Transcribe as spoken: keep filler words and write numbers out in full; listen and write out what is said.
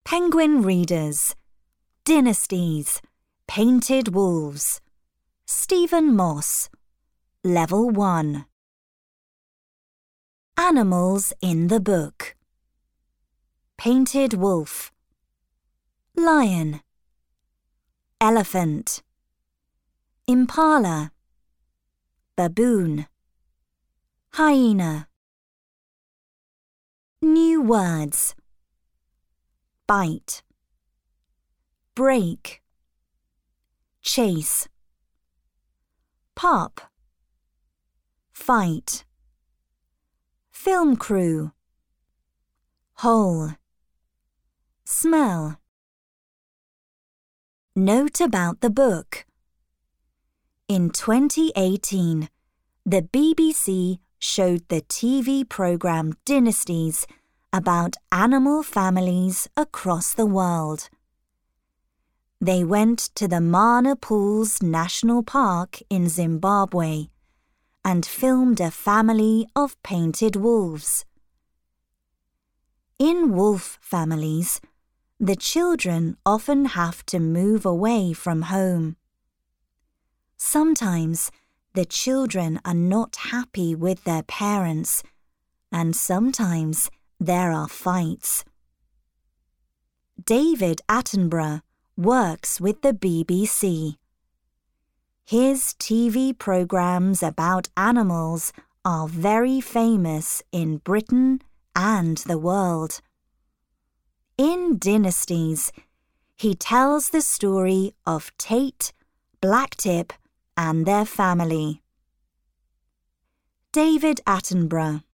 Penguin Readers, Dynasties, Painted Wolves. Stephen Moss, Level one. Animals in the book. Painted wolf, lion, elephant, impala, baboon, hyena. New words: bite, break, chase, pop, fight, film crew, hole, smell. Note about the book. In twenty eighteen, the B B C showed the T V programme Dynasties about animal families across the world. They went to the Mana Pools National Park in Zimbabwe and filmed a family of painted wolves. In wolf families, the children often have to move away from home. Sometimes the children are not happy with their parents, and sometimes there are fights. David Attenborough works with the B B C. His T V programmes about animals are very famous in Britain and the world. In Dynasties, he tells the story of Tate, Blacktip, and their family. David Attenborough.